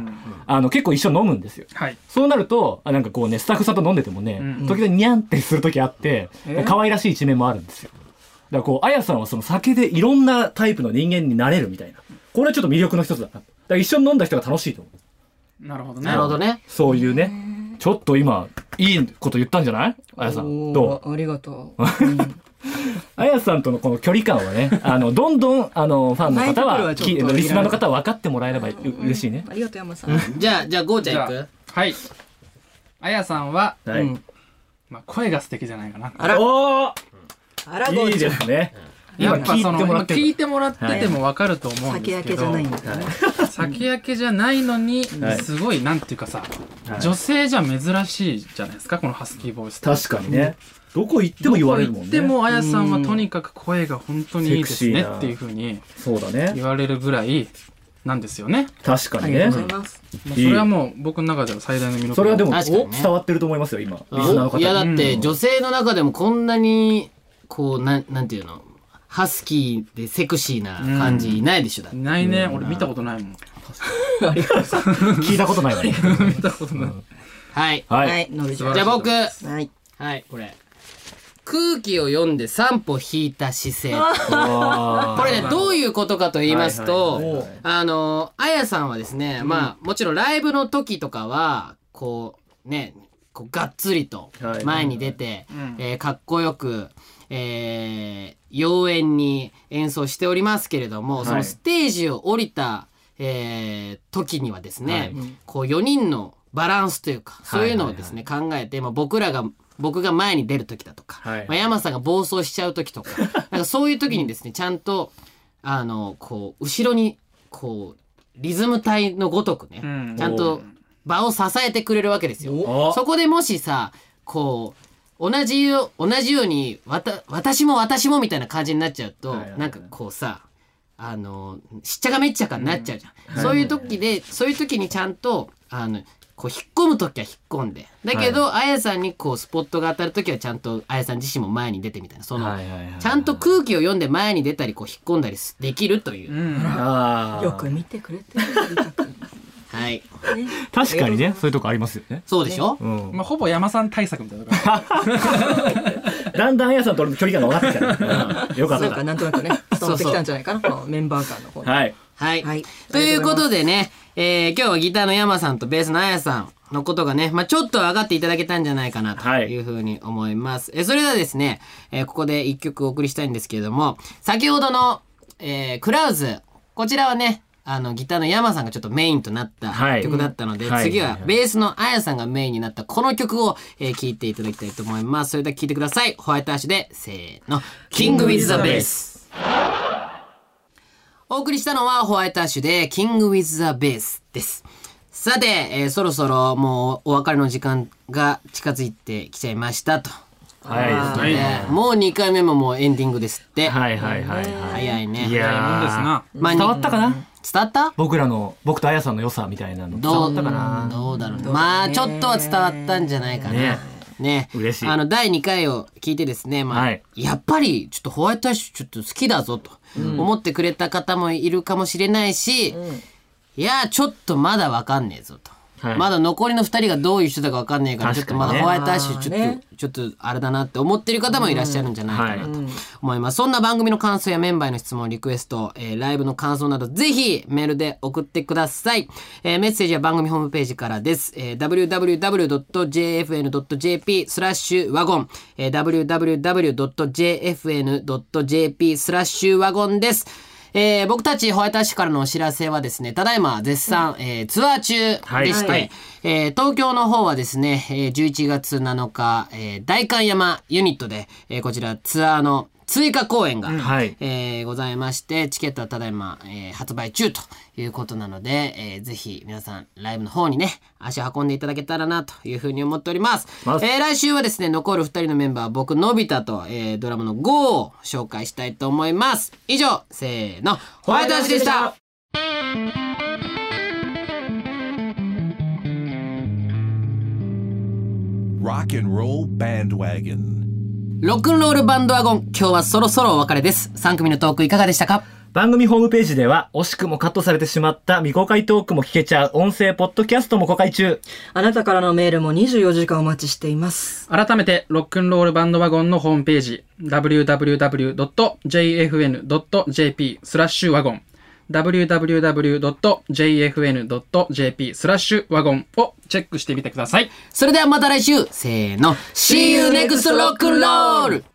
結構一緒に飲むんですよ。そうなるとなんかこうねスタッフさんと飲んでてもね、時々ニャンってする時あって、可愛らしい一面もあるんですよ。だからこうあやさんはその酒でいろんなタイプの人間になれるみたいな、これはちょっと魅力の一つだな。だから一緒に飲んだ人が楽しいと思う。なるほどね。 なるほどね。 そういうね、ちょっと今いいこと言ったんじゃない？あやさんどう？ ありがとう。 あやさんとのこの距離感はね、どんどんファンの方はリスナーの方は分かってもらえれば嬉しいね。 ありがとう山さん。 じゃあゴーちゃんいく？ はい。あやさんは、まあ声が素敵じゃないかな。 あら。 おー。いいですね。 やっぱその聞いてもらってても分かると思うんですけど、 酒焼けじゃないんだね。 酒焼けじゃないのにすごいなんていうかさ、女性じゃ珍しいじゃないですかこのハスキーボイス。 確かにね。どこ行っても言われるもんね。 でもあやさんはとにかく声が本当にいいですねっていう風に言われるぐらいなんですよね。 確かにね。 ありがとうございます。 それはもう僕の中では最大の魅力。 それはでも伝わってると思いますよ今。 いやだって女性の中でもこんなにこうなんていうのハスキーでセクシーな感じいないでしょ。だってないね。俺見たことないもん。 聞いたことないのに。 見たことない。 はいはい。 じゃあ僕はいこれ空気を読んで3歩引いた姿勢。これねどういうことかと言いますと、あやさんはですね、まあもちろんライブの時とかはこうねこうがっつりと前に出てかっこよく妖艶に演奏しておりますけれども、そのステージを降りた時にはですね、こう4人のバランスというかそういうのをですね考えて、僕が前に出る時だとか、山さんが暴走しちゃう時とかなんかそういう時にですねちゃんとこう後ろにこうリズム隊のごとくね、ちゃんと場を支えてくれるわけですよ。そこでもしさこう同じように私もみたいな感じになっちゃうと、なんかこうさしっちゃかめっちゃかになっちゃうじゃん。そういう時にちゃんとこう引っ込む時は引っ込んで、だけどあやさんにこうスポットが当たる時はちゃんとあやさん自身も前に出てみたいな、そのちゃんと空気を読んで前に出たりこう引っ込んだりできるという。 よく見てくれてる。 はい。 確かにねそういうとこありますよね。 そうでしょ。 まあほぼ山さん対策みたいなとこ。 だんだんあやさんと俺の距離感が分かってきた。よかった。 なんとなくね伝わってきたんじゃないかなこのメンバー間の方に。 はい。ということでね。今日はギターの山さんとベースのあやさんのことがね、ちょっと分かっていただけたんじゃないかなというふうに思います。それではですね、ここで一曲お送りしたいんですけれども、先ほどの、クラウズ、こちらはね、ギターの山さんがちょっとメインとなった曲だったので、次はベースのあやさんがメインになったこの曲を聴いていただきたいと思います。それでは聴いてください。ホワイトアッシュで、せーの、King with the Bass。お送りしたのはホワイトアッシュで King with the Bass です。さて、そろそろもうお別れの時間が近づいてきちゃいましたと。もう2回目ももうエンディングですって。早いね。 いやー、 伝わったかな？ 伝わった？僕とあやさんの良さみたいなの伝わったかな？ どうだろう。まあちょっとは伝わったんじゃないかな。ね、 嬉しい。 第2回を聞いてですね、やっぱりちょっとホワイトアッシュちょっと好きだぞと思ってくれた方もいるかもしれないし、いやちょっとまだわかんねえぞと、まだ残りの2人がどういう人だかわかんねえからちょっとまだホワイトアッシュちょっとあれだなって思ってる方もいらっしゃるんじゃないかなと思います。そんな番組の感想やメンバーへの質問リクエスト、ライブの感想などぜひメールで送ってください。メッセージは番組ホームページからです。www.jfn.jp/wagon www.jfn.jp/wagon です。僕たちホワイトアッシュからのお知らせはですね、ただいま絶賛、ツアー中でして、東京の方はですね、11月7日、代官山ユニットで、こちらツアーの追加公演が、ございまして、チケットはただいま、発売中ということなので、ぜひ皆さんライブの方にね足を運んでいただけたらなというふうに思っております。来週はですね残る2人のメンバー、僕のび太と、ドラムのゴーを紹介したいと思います。以上、せーの、ホワイトアッシュでした。 Rock and Roll Bandwagon。 ロックンロールバンドワゴン、今日はそろそろお別れです。3組のトークいかがでしたか？ 番組ホームページでは惜しくもカットされてしまった未公開トークも聞けちゃう音声ポッドキャストも公開中。 あなたからのメールも24時間お待ちしています。 改めてロックンロールバンドワゴンのホームページ www.jfn.jp/wagon www.jfn.jp/wagon をチェックしてみてください。 それではまた来週。せーの。See you next rock and roll!